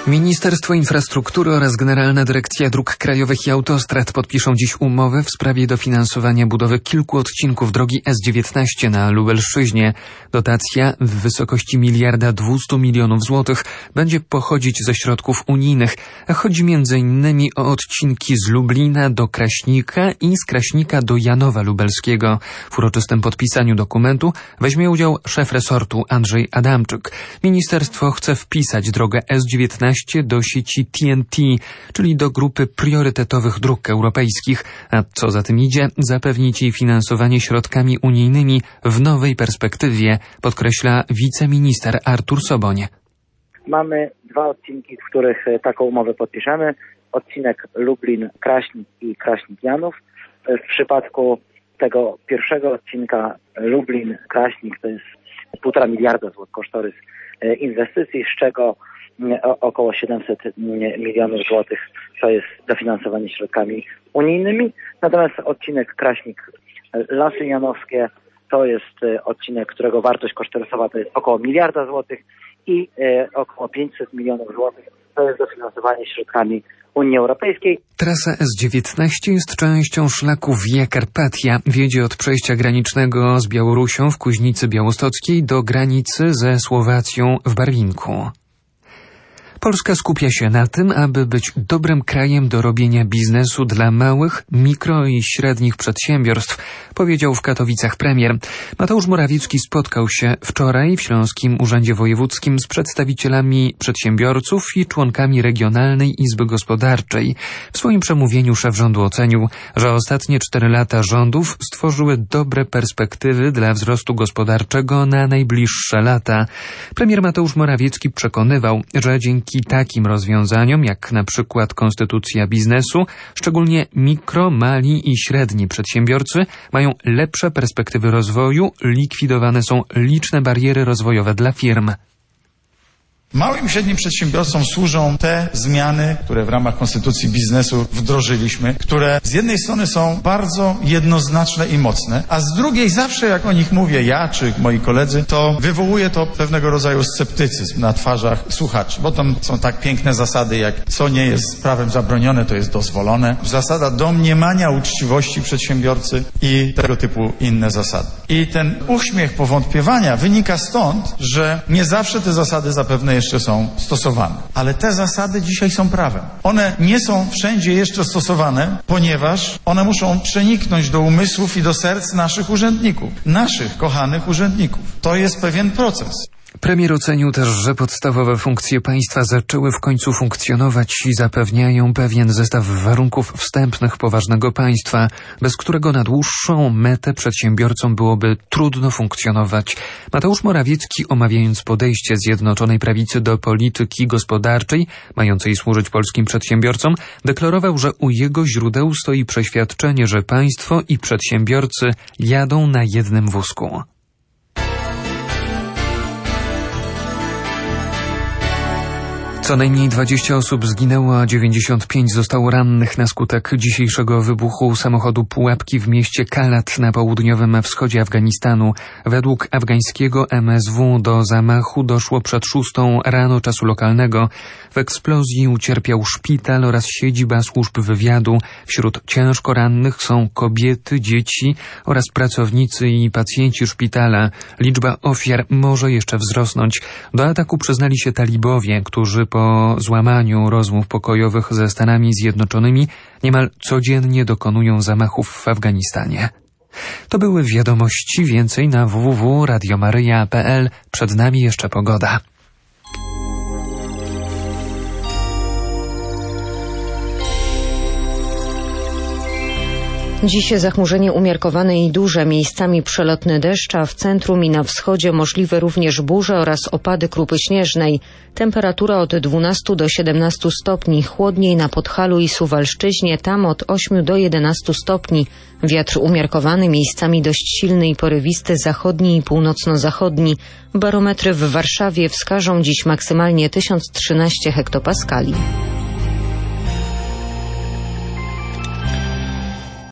Ministerstwo Infrastruktury oraz Generalna Dyrekcja Dróg Krajowych i Autostrad podpiszą dziś umowę w sprawie dofinansowania budowy kilku odcinków drogi S19 na Lubelszczyźnie. Dotacja w wysokości 1,2 mld złotych będzie pochodzić ze środków unijnych. Chodzi m.in. o odcinki z Lublina do Kraśnika i z Kraśnika do Janowa Lubelskiego. W uroczystym podpisaniu dokumentu weźmie udział szef resortu Andrzej Adamczyk. Ministerstwo chce wpisać drogę S19 do sieci TNT, czyli do grupy priorytetowych dróg europejskich, a co za tym idzie, zapewnić jej finansowanie środkami unijnymi w nowej perspektywie, podkreśla wiceminister Artur Soboń. Mamy 2 odcinki, w których taką umowę podpiszemy. Odcinek Lublin-Kraśnik i Kraśnik-Janów. W przypadku tego pierwszego odcinka Lublin-Kraśnik to jest 1,5 miliarda złotych kosztorys inwestycji, z czego około 700 milionów złotych to jest dofinansowanie środkami unijnymi. Natomiast odcinek Kraśnik-Lasy Janowskie to jest odcinek, którego wartość kosztorysowa to jest około 1 miliarda złotych i około 500 milionów złotych to jest dofinansowanie środkami Unii Europejskiej. Trasa S19 jest częścią szlaku Via Carpatia. Wiedzie od przejścia granicznego z Białorusią w Kuźnicy Białostockiej do granicy ze Słowacją w Barwinku. Polska skupia się na tym, aby być dobrym krajem do robienia biznesu dla małych, mikro i średnich przedsiębiorstw, powiedział w Katowicach premier. Mateusz Morawiecki spotkał się wczoraj w Śląskim Urzędzie Wojewódzkim z przedstawicielami przedsiębiorców i członkami Regionalnej Izby Gospodarczej. W swoim przemówieniu szef rządu ocenił, że ostatnie 4 lata rządów stworzyły dobre perspektywy dla wzrostu gospodarczego na najbliższe lata. Premier Mateusz Morawiecki przekonywał, że dzięki takim rozwiązaniom, jak na przykład konstytucja biznesu, szczególnie mikro, mali i średni przedsiębiorcy mają lepsze perspektywy rozwoju, likwidowane są liczne bariery rozwojowe dla firm. Małym i średnim przedsiębiorcom służą te zmiany, które w ramach konstytucji biznesu wdrożyliśmy, które z jednej strony są bardzo jednoznaczne i mocne, a z drugiej zawsze jak o nich mówię ja czy moi koledzy, to wywołuje to pewnego rodzaju sceptycyzm na twarzach słuchaczy, bo tam są tak piękne zasady jak co nie jest prawem zabronione, to jest dozwolone, zasada domniemania uczciwości przedsiębiorcy i tego typu inne zasady. I ten uśmiech powątpiewania wynika stąd, że nie zawsze te zasady zapewne jeszcze są stosowane. Ale te zasady dzisiaj są prawem. One nie są wszędzie jeszcze stosowane, ponieważ one muszą przeniknąć do umysłów i do serc naszych urzędników. Naszych kochanych urzędników. To jest pewien proces. Premier ocenił też, że podstawowe funkcje państwa zaczęły w końcu funkcjonować i zapewniają pewien zestaw warunków wstępnych poważnego państwa, bez którego na dłuższą metę przedsiębiorcom byłoby trudno funkcjonować. Mateusz Morawiecki, omawiając podejście Zjednoczonej Prawicy do polityki gospodarczej, mającej służyć polskim przedsiębiorcom, deklarował, że u jego źródeł stoi przeświadczenie, że państwo i przedsiębiorcy jadą na jednym wózku. Co najmniej 20 osób zginęło, a 95 zostało rannych na skutek dzisiejszego wybuchu samochodu pułapki w mieście Kalat na południowym wschodzie Afganistanu. Według afgańskiego MSW do zamachu doszło przed 6 rano czasu lokalnego. W eksplozji ucierpiał szpital oraz siedziba służb wywiadu. Wśród ciężko rannych są kobiety, dzieci oraz pracownicy i pacjenci szpitala. Liczba ofiar może jeszcze wzrosnąć. Do ataku przyznali się talibowie, którzy po złamaniu rozmów pokojowych ze Stanami Zjednoczonymi niemal codziennie dokonują zamachów w Afganistanie. To były wiadomości, więcej na www.radiomaryja.pl. Przed nami jeszcze pogoda. Dziś zachmurzenie umiarkowane i duże, miejscami przelotny deszcz, a w centrum i na wschodzie możliwe również burze oraz opady krupy śnieżnej. Temperatura od 12 do 17 stopni, chłodniej na Podhalu i Suwalszczyźnie, tam od 8 do 11 stopni. Wiatr umiarkowany, miejscami dość silny i porywisty, zachodni i północno-zachodni. Barometry w Warszawie wskażą dziś maksymalnie 1013 hektopaskali.